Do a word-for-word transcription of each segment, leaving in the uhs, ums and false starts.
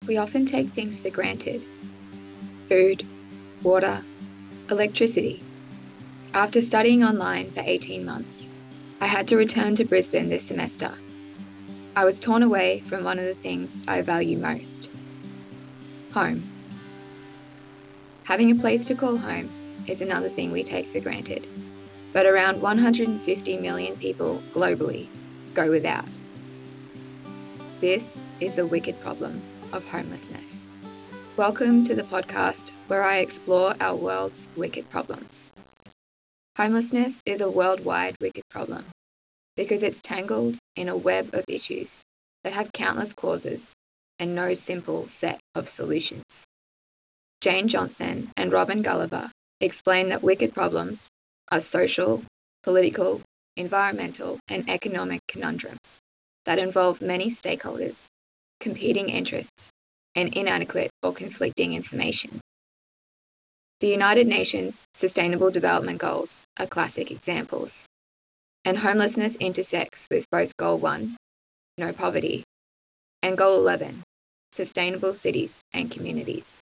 We often take things for granted: food, water, electricity. After studying online for eighteen months, I had to return to Brisbane this semester. I was torn away from one of the things I value most: home. Having a place to call home is another thing we take for granted, but around one hundred fifty million people globally go without. This is the wicked problem of homelessness. Welcome to the podcast where I explore our world's wicked problems. Homelessness is a worldwide wicked problem because it's tangled in a web of issues that have countless causes and no simple set of solutions. Jane Johnson and Robin Gulliver explain that wicked problems are social, political, environmental, and economic conundrums that involve many stakeholders, competing interests, and inadequate or conflicting information. The United Nations Sustainable Development Goals are classic examples, and homelessness intersects with both Goal one, no poverty, and Goal eleven, sustainable cities and communities.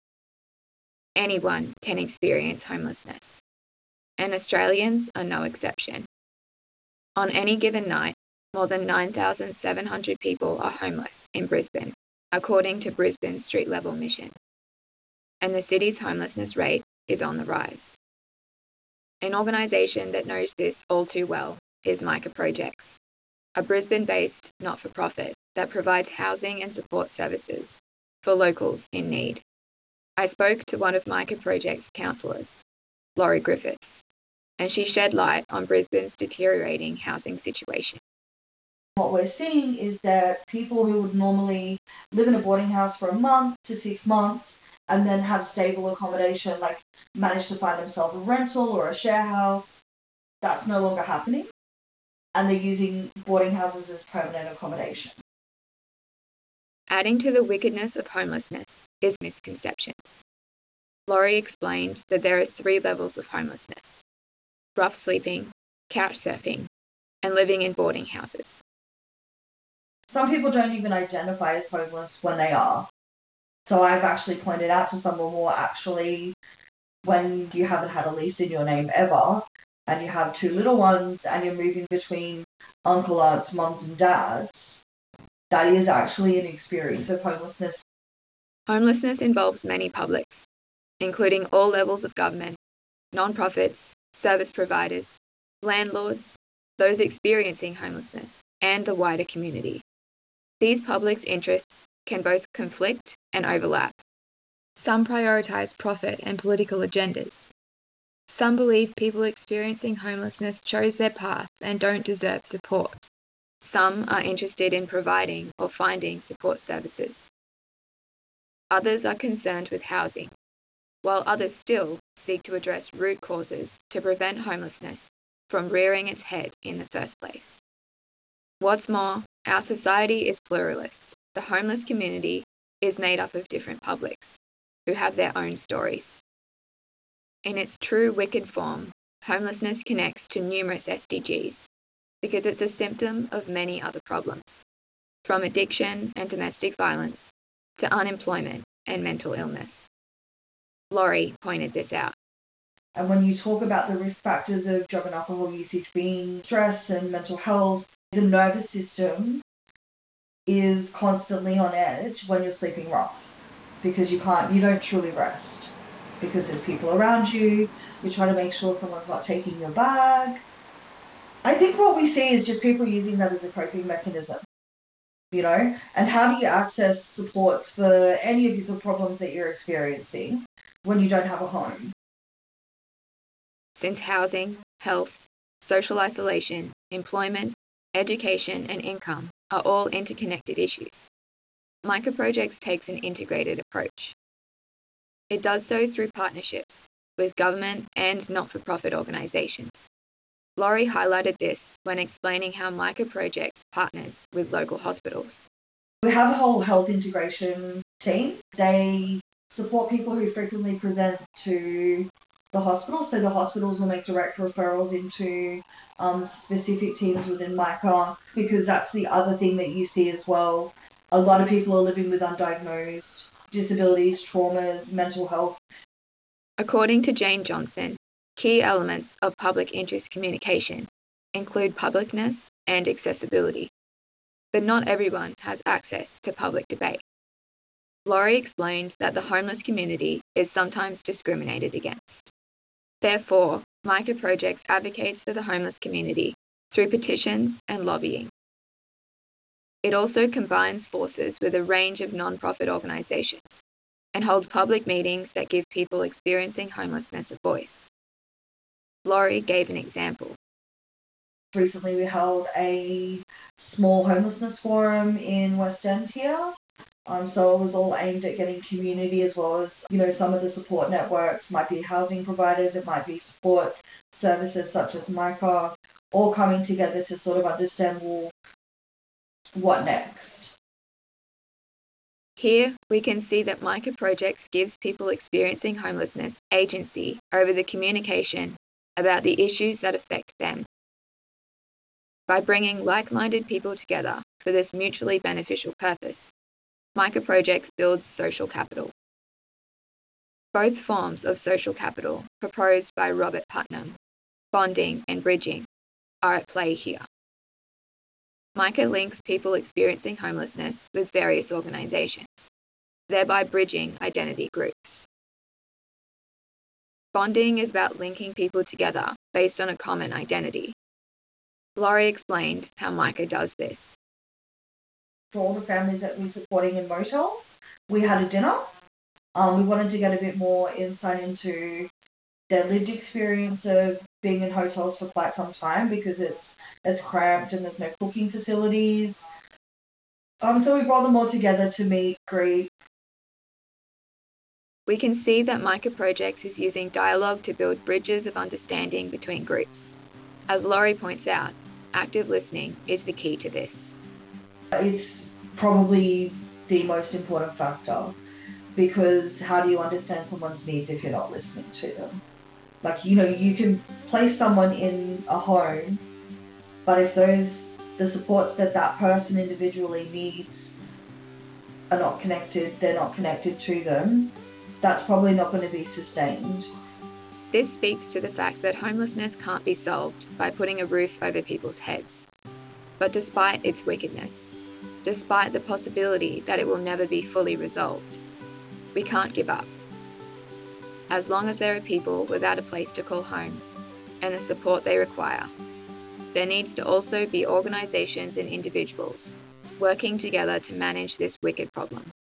Anyone can experience homelessness, and Australians are no exception. On any given night, more than nine thousand seven hundred people are homeless in Brisbane, according to Brisbane Street Level Mission, and the city's homelessness rate is on the rise. An organisation that knows this all too well is Micah Projects, a Brisbane-based not-for-profit that provides housing and support services for locals in need. I spoke to one of Micah Project's counsellors, Laurie Griffiths, and she shed light on Brisbane's deteriorating housing situation. What we're seeing is that people who would normally live in a boarding house for a month to six months and then have stable accommodation, like manage to find themselves a rental or a share house, that's no longer happening. And they're using boarding houses as permanent accommodation. Adding to the wickedness of homelessness is misconceptions. Laurie explained that there are three levels of homelessness: rough sleeping, couch surfing, and living in boarding houses. Some people don't even identify as homeless when they are. So I've actually pointed out to someone, well, actually, when you haven't had a lease in your name ever, and you have two little ones, and you're moving between uncle, aunts, mums, and dads, that is actually an experience of homelessness. Homelessness involves many publics, including all levels of government, non-profits, service providers, landlords, those experiencing homelessness, and the wider community. These publics' interests can both conflict and overlap. Some prioritise profit and political agendas. Some believe people experiencing homelessness chose their path and don't deserve support. Some are interested in providing or finding support services. Others are concerned with housing, while others still seek to address root causes to prevent homelessness from rearing its head in the first place. What's more, our society is pluralist. The homeless community is made up of different publics who have their own stories. In its true wicked form, homelessness connects to numerous S D Gs because it's a symptom of many other problems, from addiction and domestic violence to unemployment and mental illness. Laurie pointed this out. And when you talk about the risk factors of drug and alcohol usage being stress and mental health, the nervous system is constantly on edge when you're sleeping rough because you can't, you don't truly rest because there's people around you. You try to make sure someone's not taking your bag. I think what we see is just people using that as a coping mechanism, you know? And how do you access supports for any of the problems that you're experiencing when you don't have a home? Since housing, health, social isolation, employment, education, and income are all interconnected issues, Micah Projects takes an integrated approach. It does so through partnerships with government and not-for-profit organisations. Laurie highlighted this when explaining how Micah Projects partners with local hospitals. We have a whole health integration team. They support people who frequently present to the hospital. So the hospitals will make direct referrals into um, specific teams within Micah, because that's the other thing that you see as well. A lot of people are living with undiagnosed disabilities, traumas, mental health. According to Jane Johnson, key elements of public interest communication include publicness and accessibility, but not everyone has access to public debate. Laurie explained that the homeless community is sometimes discriminated against. Therefore, Micah Projects advocates for the homeless community through petitions and lobbying. It also combines forces with a range of non-profit organisations and holds public meetings that give people experiencing homelessness a voice. Laurie gave an example. Recently we held a small homelessness forum in West End here. Um, so it was all aimed at getting community as well as, you know, some of the support networks, might be housing providers, it might be support services such as Micah, all coming together to sort of understand, well, what next? Here, we can see that Micah Projects gives people experiencing homelessness agency over the communication about the issues that affect them. By bringing like-minded people together for this mutually beneficial purpose, Micah Projects builds social capital. Both forms of social capital proposed by Robert Putnam, bonding and bridging, are at play here. Micah links people experiencing homelessness with various organisations, thereby bridging identity groups. Bonding is about linking people together based on a common identity. Laurie explained how Micah does this. For all the families that we're supporting in motels, we had a dinner. Um, we wanted to get a bit more insight into their lived experience of being in hotels for quite some time because it's it's cramped and there's no cooking facilities. Um, so we brought them all together to meet, greet. We can see that Micah Projects is using dialogue to build bridges of understanding between groups. As Laurie points out, active listening is the key to this. It's probably the most important factor because how do you understand someone's needs if you're not listening to them? Like, you know, you can place someone in a home, but if those the supports that that person individually needs are not connected, they're not connected to them, that's probably not going to be sustained. This speaks to the fact that homelessness can't be solved by putting a roof over people's heads. But despite its wickedness, despite the possibility that it will never be fully resolved, we can't give up. As long as there are people without a place to call home and the support they require, there needs to also be organisations and individuals working together to manage this wicked problem.